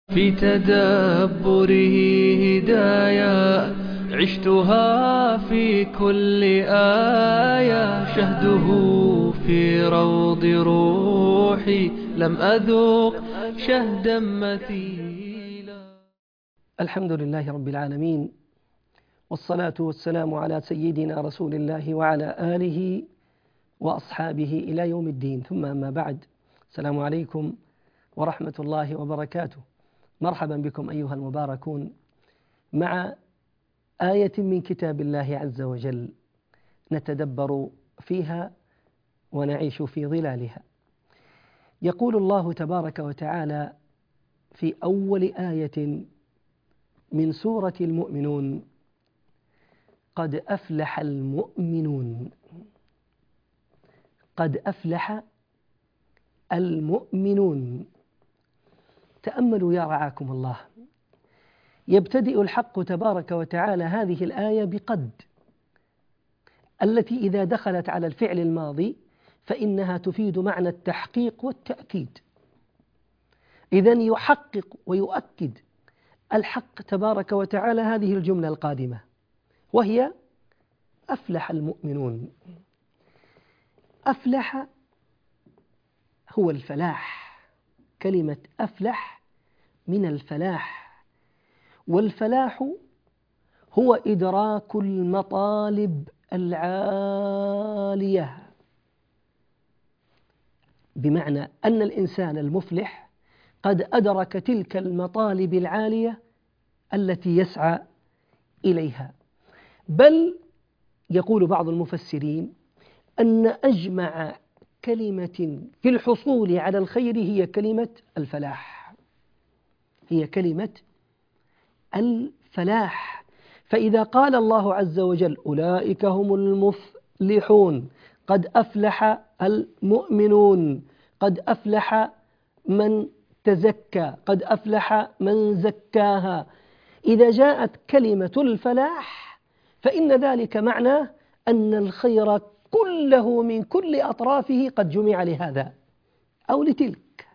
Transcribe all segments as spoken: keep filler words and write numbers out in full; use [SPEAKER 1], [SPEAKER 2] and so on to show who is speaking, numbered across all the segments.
[SPEAKER 1] في تدبره هدايا عشتها في كل آية، شهده في روض روحي لم أذوق شهدا مثيلا.
[SPEAKER 2] الحمد لله رب العالمين، والصلاة والسلام على سيدنا رسول الله وعلى آله وأصحابه إلى يوم الدين، ثم أما بعد. السلام عليكم ورحمة الله وبركاته. مرحبا بكم أيها المباركون مع آية من كتاب الله عز وجل نتدبر فيها ونعيش في ظلالها. يقول الله تبارك وتعالى في أول آية من سورة المؤمنون: قد أفلح المؤمنون. قد أفلح المؤمنون. تأملوا يا رعاكم الله، يبتدئ الحق تبارك وتعالى هذه الآية بقد، التي إذا دخلت على الفعل الماضي فإنها تفيد معنى التحقيق والتأكيد. إذن يحقق ويؤكد الحق تبارك وتعالى هذه الجملة القادمة، وهي أفلح المؤمنون. أفلح هو الفلاح، كلمة أفلح من الفلاح، والفلاح هو إدراك المطالب العالية، بمعنى أن الإنسان المفلح قد أدرك تلك المطالب العالية التي يسعى إليها. بل يقول بعض المفسرين أن أجمع كلمة في الحصول على الخير هي كلمة الفلاح، هي كلمة الفلاح. فإذا قال الله عز وجل: أولئك هم المفلحون، قد أفلح المؤمنون، قد أفلح من تزكى، قد أفلح من زكاها، إذا جاءت كلمة الفلاح فإن ذلك معناه أن الخير كله من كل أطرافه قد جمع لهذا أو لتلك.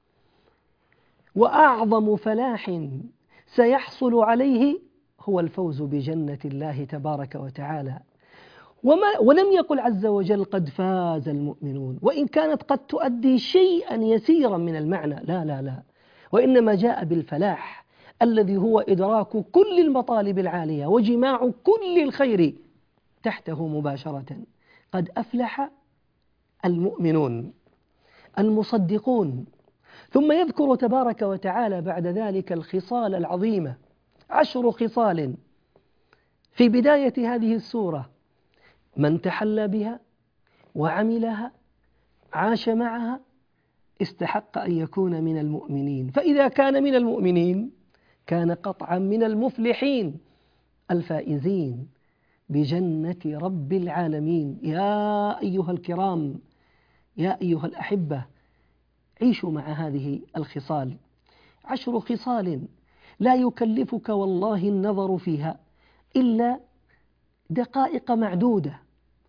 [SPEAKER 2] وأعظم فلاح سيحصل عليه هو الفوز بجنة الله تبارك وتعالى. وما ولم يقل عز وجل قد فاز المؤمنون، وإن كانت قد تؤدي شيئا يسيرا من المعنى، لا لا لا، وإنما جاء بالفلاح الذي هو إدراك كل المطالب العالية وجماع كل الخير تحته مباشرة. قد أفلح المؤمنون المصدقون. ثم يذكر تبارك وتعالى بعد ذلك الخصال العظيمة، عشر خصال في بداية هذه السورة: من تحلى بها وعملها عاش معها استحق أن يكون من المؤمنين، فإذا كان من المؤمنين كان قطعا من المفلحين الفائزين بجنة رب العالمين. يا أيها الكرام، يا أيها الأحبة، عيشوا مع هذه الخصال. عشر خصال لا يكلفك والله النظر فيها إلا دقائق معدودة،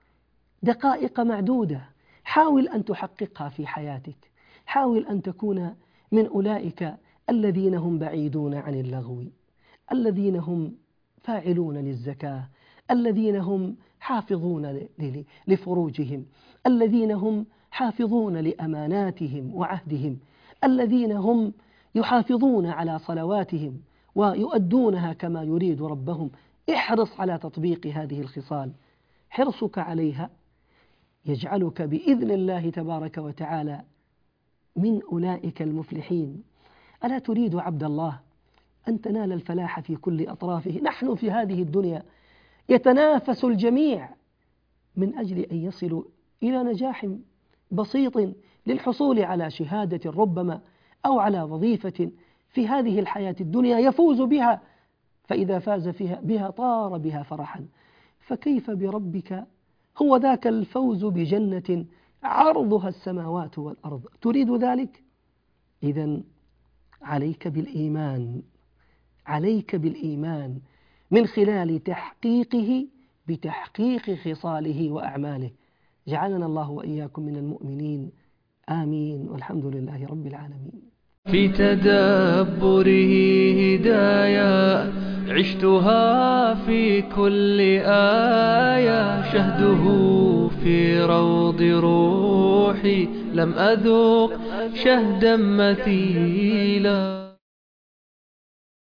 [SPEAKER 2] دقائق معدودة. حاول أن تحققها في حياتك، حاول أن تكون من أولئك الذين هم بعيدون عن اللغو، الذين هم فاعلون للزكاة، الذين هم حافظون لفروجهم، الذين هم حافظون لأماناتهم وعهدهم، الذين هم يحافظون على صلواتهم ويؤدونها كما يريد ربهم. احرص على تطبيق هذه الخصال، حرصك عليها يجعلك بإذن الله تبارك وتعالى من أولئك المفلحين. ألا تريد عبد الله أن تنال الفلاح في كل أطرافه؟ نحن في هذه الدنيا يتنافس الجميع من أجل أن يصلوا إلى نجاح بسيط للحصول على شهادة ربما أو على وظيفة في هذه الحياة الدنيا يفوز بها، فإذا فاز فيها بها طار بها فرحا. فكيف بربك؟ هو ذاك الفوز بجنة عرضها السماوات والأرض. تريد ذلك؟ إذن عليك بالإيمان، عليك بالإيمان من خلال تحقيقه بتحقيق خصاله وأعماله. جعلنا الله وإياكم من المؤمنين، آمين، والحمد لله رب العالمين.
[SPEAKER 1] في تدبره هدايا عشتها في كل آية شهده في روض روحي لم أذوق شهدا مثيلا.